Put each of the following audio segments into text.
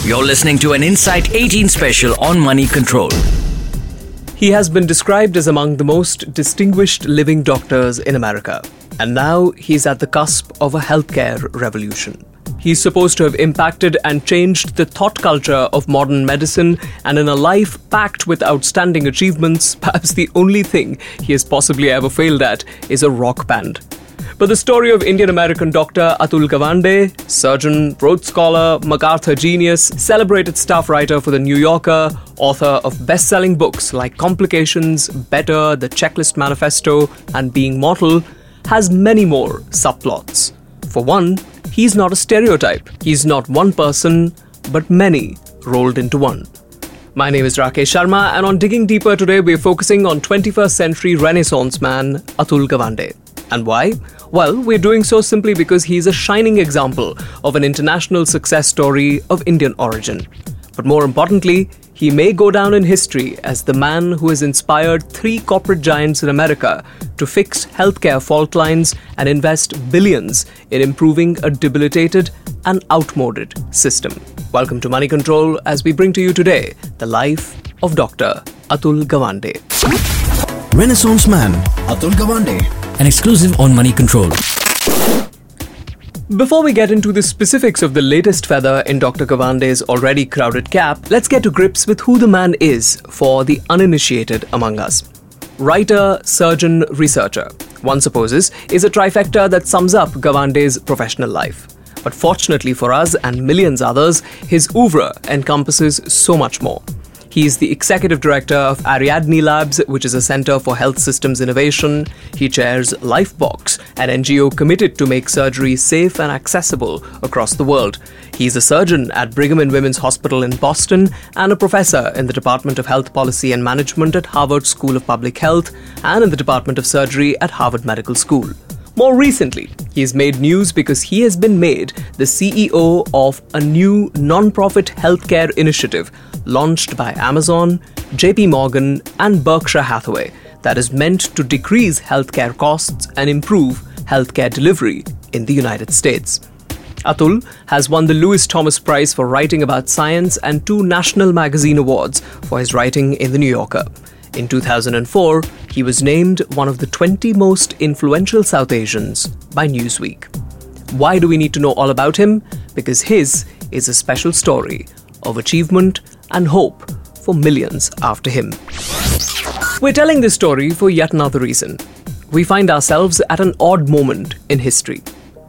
You're listening to an Insight 18 special on money control. He has been described as among the most distinguished living doctors in America. And now he's at the cusp of a healthcare revolution. He's supposed to have impacted and changed the thought culture of modern medicine, and in a life packed with outstanding achievements, perhaps the only thing he has possibly ever failed at is a rock band. But the story of Indian-American doctor Atul Gawande, surgeon, Rhodes Scholar, MacArthur Genius, celebrated staff writer for The New Yorker, author of best-selling books like Complications, Better, The Checklist Manifesto, and Being Mortal, has many more subplots. For one, he's not a stereotype. He's not one person, but many rolled into one. My name is Rakesh Sharma, and on Digging Deeper today, we're focusing on 21st century Renaissance man Atul Gawande. And why? Well, we're doing so simply because he's a shining example of an international success story of Indian origin. But more importantly, he may go down in history as the man who has inspired 3 corporate giants in America to fix healthcare fault lines and invest billions in improving a debilitated and outmoded system. Welcome to Money Control as we bring to you today the life of Dr. Atul Gawande. Renaissance man Atul Gawande. An exclusive on money control. Before we get into the specifics of the latest feather in Dr. Gawande's already crowded cap, let's get to grips with who the man is for the uninitiated among us. Writer, surgeon, researcher, one supposes, is a trifecta that sums up Gawande's professional life. But fortunately for us and millions others, his oeuvre encompasses so much more. He is the executive director of Ariadne Labs, which is a center for health systems innovation. He chairs Lifebox, an NGO committed to make surgery safe and accessible across the world. He is a surgeon at Brigham and Women's Hospital in Boston and a professor in the Department of Health Policy and Management at Harvard School of Public Health and in the Department of Surgery at Harvard Medical School. More recently, he has made news because he has been made the CEO of a new non-profit healthcare initiative launched by Amazon, JP Morgan, and Berkshire Hathaway that is meant to decrease healthcare costs and improve healthcare delivery in the United States. Atul has won the Lewis Thomas Prize for writing about science and 2 National Magazine Awards for his writing in The New Yorker. In 2004, he was named one of the 20 most influential South Asians by Newsweek. Why do we need to know all about him? Because his is a special story of achievement and hope for millions after him. We're telling this story for yet another reason. We find ourselves at an odd moment in history.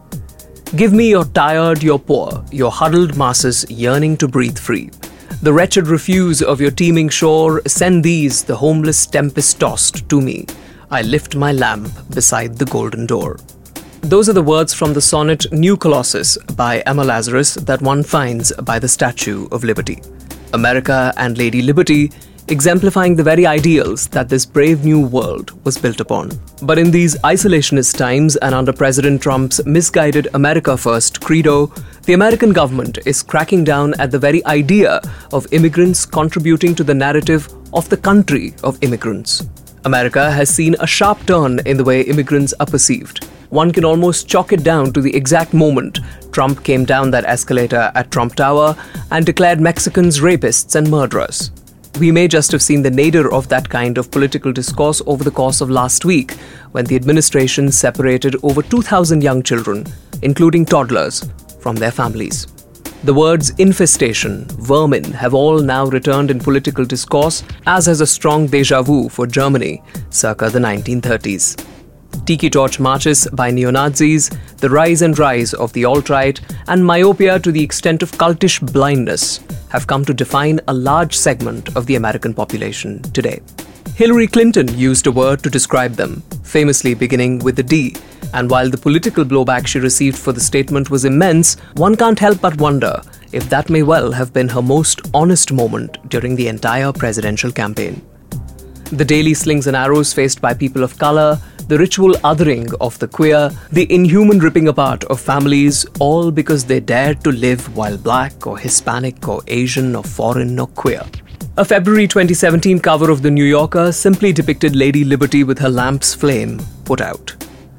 Give me your tired, your poor, your huddled masses yearning to breathe free. The wretched refuse of your teeming shore, send these, the homeless tempest-tossed, to me. I lift my lamp beside the golden door. Those are the words from the sonnet New Colossus by Emma Lazarus that one finds by the Statue of Liberty. America and Lady Liberty exemplifying the very ideals that this brave new world was built upon. But in these isolationist times and under President Trump's misguided America First credo, the American government is cracking down at the very idea of immigrants contributing to the narrative of the country of immigrants. America has seen a sharp turn in the way immigrants are perceived. One can almost chalk it down to the exact moment Trump came down that escalator at Trump Tower and declared Mexicans rapists and murderers. We may just have seen the nadir of that kind of political discourse over the course of last week, when the administration separated over 2,000 young children, including toddlers, from their families. The words infestation, vermin have all now returned in political discourse, as has a strong déjà vu for Germany circa the 1930s. Tiki torch marches by neo-Nazis, the rise and rise of the alt-right, and myopia to the extent of cultish blindness have come to define a large segment of the American population today. Hillary Clinton used a word to describe them, famously beginning with a D, and while the political blowback she received for the statement was immense, one can't help but wonder if that may well have been her most honest moment during the entire presidential campaign. The daily slings and arrows faced by people of color, the ritual othering of the queer, the inhuman ripping apart of families, all because they dared to live while black or Hispanic or Asian or foreign or queer. A February 2017 cover of The New Yorker simply depicted Lady Liberty with her lamp's flame put out.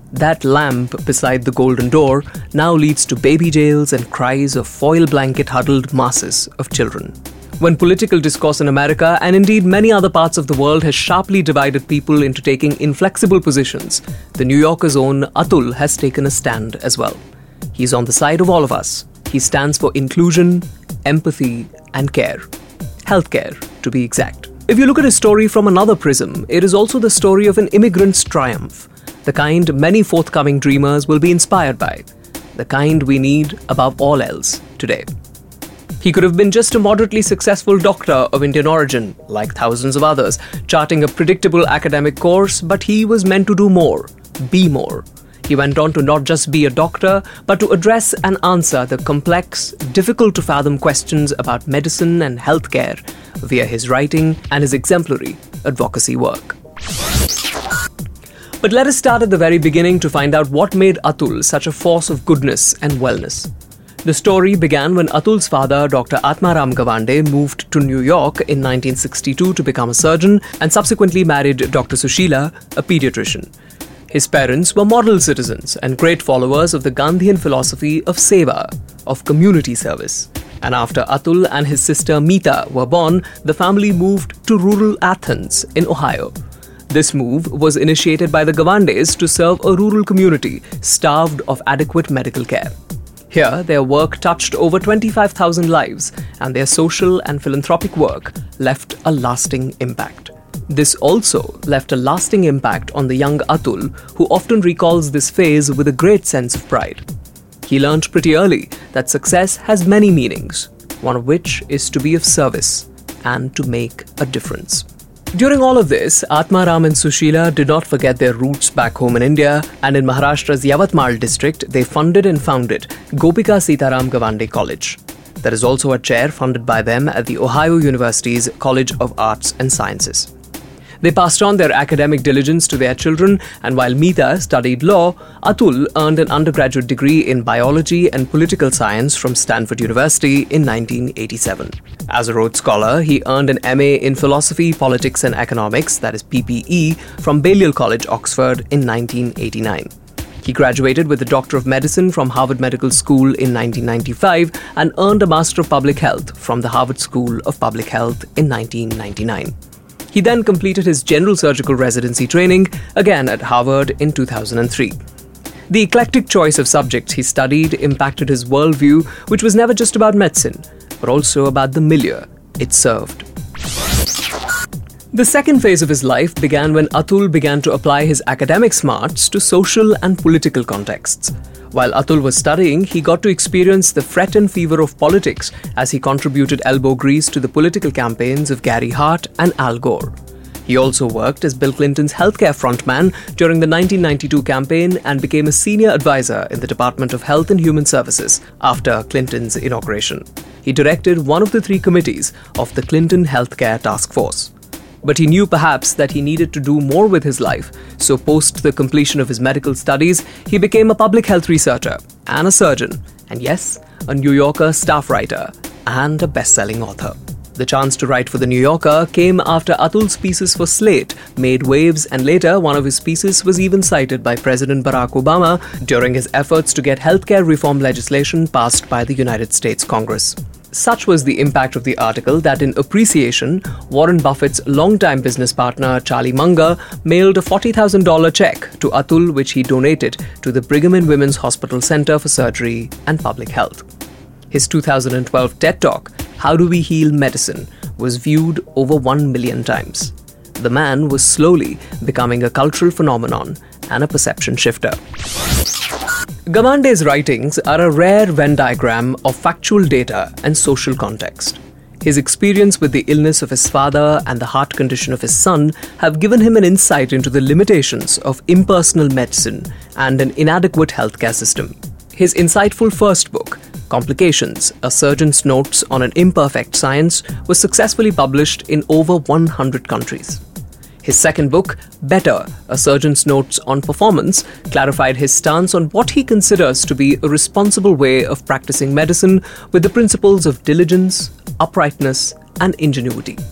That lamp beside the golden door now leads to baby jails and cries of foil blanket-huddled masses of children. When political discourse in America, and indeed many other parts of the world, has sharply divided people into taking inflexible positions, the New Yorker's own Atul has taken a stand as well. He's on the side of all of us. He stands for inclusion, empathy, and care. Healthcare, to be exact. If you look at his story from another prism, it is also the story of an immigrant's triumph, the kind many forthcoming dreamers will be inspired by, the kind we need above all else today. He could have been just a moderately successful doctor of Indian origin, like thousands of others, charting a predictable academic course, but he was meant to do more, be more. He went on to not just be a doctor, but to address and answer the complex, difficult-to-fathom questions about medicine and healthcare via his writing and his exemplary advocacy work. But let us start at the very beginning to find out what made Atul such a force of goodness and wellness. The story began when Atul's father, Dr. Atmaram Gawande, moved to New York in 1962 to become a surgeon and subsequently married Dr. Sushila, a pediatrician. His parents were model citizens and great followers of the Gandhian philosophy of seva, of community service. And after Atul and his sister Meeta were born, the family moved to rural Athens in Ohio. This move was initiated by the Gawandes to serve a rural community starved of adequate medical care. Here, their work touched over 25,000 lives, and their social and philanthropic work left a lasting impact. This also left a lasting impact on the young Atul, who often recalls this phase with a great sense of pride. He learned pretty early that success has many meanings, one of which is to be of service and to make a difference. During all of this, Atmaram and Sushila did not forget their roots back home in India, and in Maharashtra's Yavatmal district, they funded and founded Gopika Sitaram Gawande College. There is also a chair funded by them at the Ohio University's College of Arts and Sciences. They passed on their academic diligence to their children, and while Meeta studied law, Atul earned an undergraduate degree in biology and political science from Stanford University in 1987. As a Rhodes Scholar, he earned an MA in Philosophy, Politics and Economics, that is PPE, from Balliol College, Oxford in 1989. He graduated with a Doctor of Medicine from Harvard Medical School in 1995 and earned a Master of Public Health from the Harvard School of Public Health in 1999. He then completed his general surgical residency training, again at Harvard in 2003. The eclectic choice of subjects he studied impacted his worldview, which was never just about medicine, but also about the milieu it served. The second phase of his life began when Atul began to apply his academic smarts to social and political contexts. While Atul was studying, he got to experience the fret and fever of politics as he contributed elbow grease to the political campaigns of Gary Hart and Al Gore. He also worked as Bill Clinton's healthcare frontman during the 1992 campaign and became a senior advisor in the Department of Health and Human Services after Clinton's inauguration. He directed one of the 3 committees of the Clinton Healthcare Task Force. But he knew perhaps that he needed to do more with his life, so post the completion of his medical studies, he became a public health researcher and a surgeon, and yes, a New Yorker staff writer and a best-selling author. The chance to write for The New Yorker came after Atul's pieces for Slate made waves, and later one of his pieces was even cited by President Barack Obama during his efforts to get healthcare reform legislation passed by the United States Congress. Such was the impact of the article that in appreciation, Warren Buffett's longtime business partner Charlie Munger mailed a $40,000 check to Atul, which he donated to the Brigham and Women's Hospital Center for Surgery and Public Health. His 2012 TED Talk, How Do We Heal Medicine, was viewed over 1 million times. The man was slowly becoming a cultural phenomenon and a perception shifter. Gawande's writings are a rare Venn diagram of factual data and social context. His experience with the illness of his father and the heart condition of his son have given him an insight into the limitations of impersonal medicine and an inadequate healthcare system. His insightful first book, Complications, A Surgeon's Notes on an Imperfect Science, was successfully published in over 100 countries. His second book, Better, A Surgeon's Notes on Performance, clarified his stance on what he considers to be a responsible way of practicing medicine with the principles of diligence, uprightness, and ingenuity.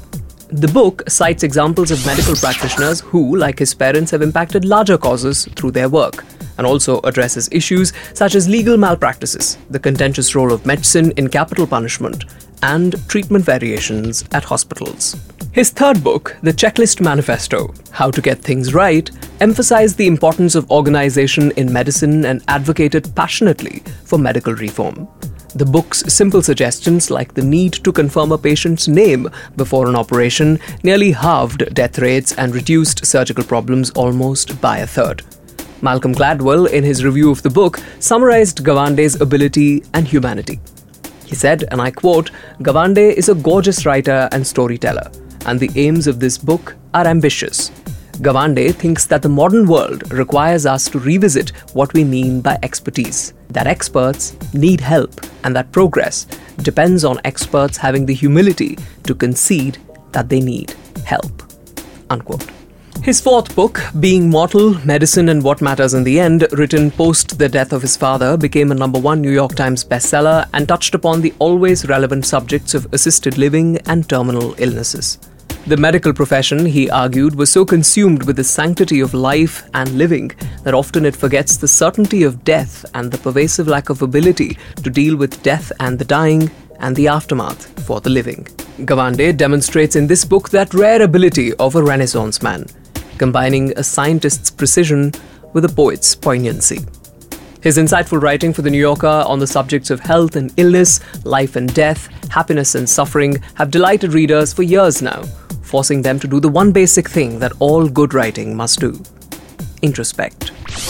The book cites examples of medical practitioners who, like his parents, have impacted larger causes through their work, and also addresses issues such as legal malpractices, the contentious role of medicine in capital punishment, and treatment variations at hospitals. His third book, The Checklist Manifesto, How to Get Things Right, emphasized the importance of organization in medicine and advocated passionately for medical reform. The book's simple suggestions, like the need to confirm a patient's name before an operation, nearly halved death rates and reduced surgical problems almost by a third. Malcolm Gladwell, in his review of the book, summarized Gawande's ability and humanity. He said, and I quote, "Gawande is a gorgeous writer and storyteller, and the aims of this book are ambitious. Gawande thinks that the modern world requires us to revisit what we mean by expertise, that experts need help, and that progress depends on experts having the humility to concede that they need help." Unquote. His fourth book, Being Mortal, Medicine and What Matters in the End, written post the death of his father, became a #1 New York Times bestseller and touched upon the always relevant subjects of assisted living and terminal illnesses. The medical profession, he argued, was so consumed with the sanctity of life and living that often it forgets the certainty of death and the pervasive lack of ability to deal with death and the dying and the aftermath for the living. Gawande demonstrates in this book that rare ability of a Renaissance man, combining a scientist's precision with a poet's poignancy. His insightful writing for The New Yorker on the subjects of health and illness, life and death, happiness and suffering have delighted readers for years now, forcing them to do the one basic thing that all good writing must do: introspect.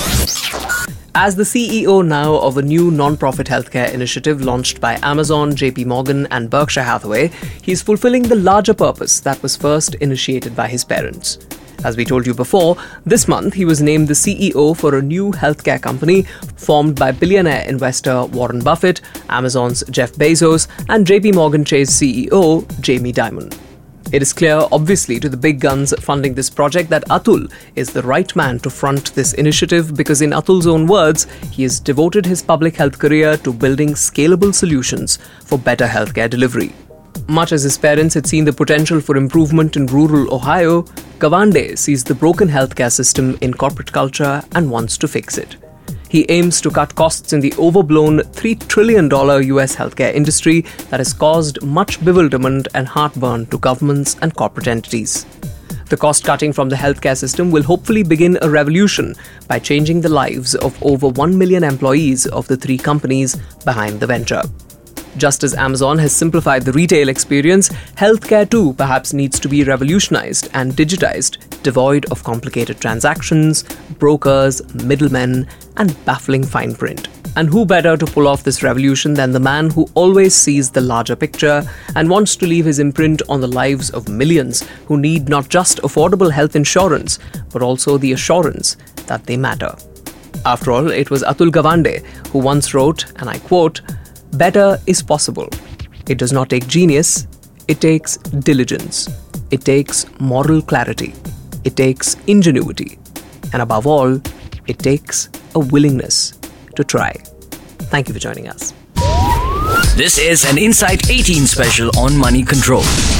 As the CEO now of a new non-profit healthcare initiative launched by Amazon, JP Morgan and Berkshire Hathaway, he is fulfilling the larger purpose that was first initiated by his parents. As we told you before, this month he was named the CEO for a new healthcare company formed by billionaire investor Warren Buffett, Amazon's Jeff Bezos, and JP Morgan Chase CEO Jamie Dimon. It is clear, obviously, to the big guns funding this project that Atul is the right man to front this initiative because, in Atul's own words, he has devoted his public health career to building scalable solutions for better healthcare delivery. Much as his parents had seen the potential for improvement in rural Ohio, Gawande sees the broken healthcare system in corporate culture and wants to fix it. He aims to cut costs in the overblown $3 trillion US healthcare industry that has caused much bewilderment and heartburn to governments and corporate entities. The cost cutting from the healthcare system will hopefully begin a revolution by changing the lives of over 1 million employees of the three companies behind the venture. Just as Amazon has simplified the retail experience, healthcare too perhaps needs to be revolutionized and digitized, devoid of complicated transactions, brokers, middlemen, and baffling fine print. And who better to pull off this revolution than the man who always sees the larger picture and wants to leave his imprint on the lives of millions who need not just affordable health insurance, but also the assurance that they matter. After all, it was Atul Gawande who once wrote, and I quote, "Better is possible. It does not take genius, it takes diligence. It takes moral clarity. It takes ingenuity. And above all, it takes a willingness to try." Thank you for joining us. This is an Insight 18 special on Money Control.